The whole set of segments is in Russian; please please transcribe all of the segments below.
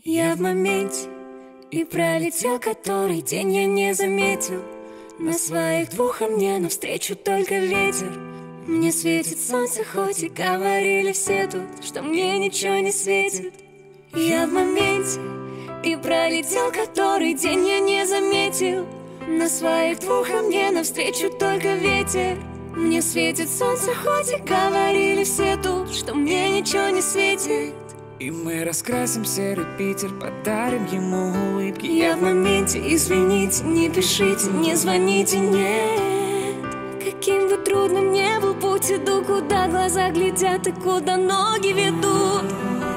Я в моменте, и пролетел который день, я не заметил. На своих двух, а мне навстречу только ветер. Мне светит солнце, хоть и говорили все тут, что мне ничего не светит. Я в моменте, и пролетел который день, я не заметил. На своих двух, а мне навстречу только ветер. Мне светит солнце, хоть и говорили все тут, что мне ничего не светит. И мы раскрасим серый Питер, подарим ему улыбки. Я в моменте, извините, не пишите, не звоните, нет. Каким бы трудным не был путь, иду, куда глаза глядят и куда ноги ведут.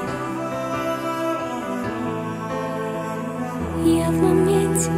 Я в моменте.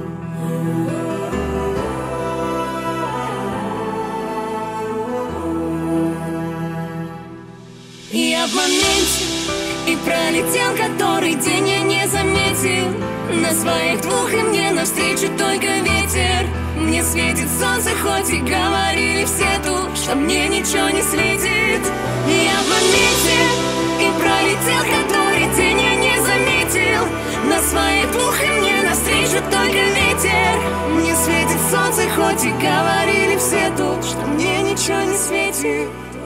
Я в моменте, и пролетел который день, я не заметил. На своих двух, и мне навстречу только ветер. Мне светит солнце, хоть и говорили все тут, что мне ничего не светит. Я в моменте, и пролетел который день, я не заметил. На своих двух, и мне навстречу только ветер. Мне светит солнце, хоть и говорили все тут, что мне ничего не светит.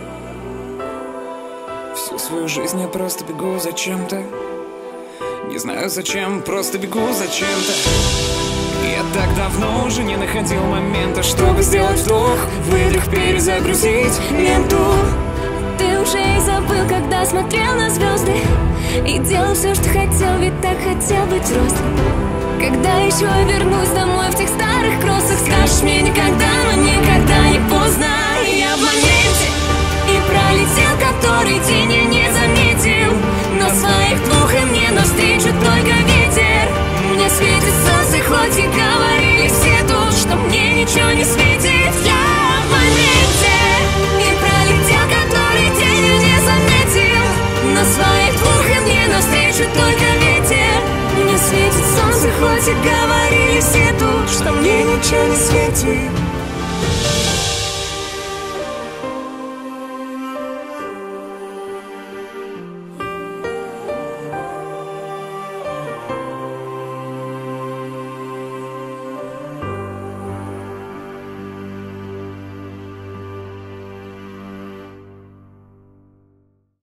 Всю свою жизнь я просто бегу за чем-то. Не знаю зачем, просто бегу за чем-то. Я так давно уже не находил момента, чтобы сделать вдох, выдох, перезагрузить ленту. Ты уже и забыл, когда смотрел на звезды и делал все, что хотел, ведь так хотел быть взрослым. Когда еще вернусь домой в тех старых кроссах, скажешь мне никогда, но никогда не поздно. Я в моменте, и пролетел который день, я не заметил. На своих двух, и мне навстречу только ветер. Мне светит солнце, хоть и говорили все тут, что мне ничего не светит. Я в моменте, и пролетел который день, я не заметил. На своих двух, и мне навстречу только ветер. Мне светит солнце, хоть и говорили все тут, что мне ничего не светит.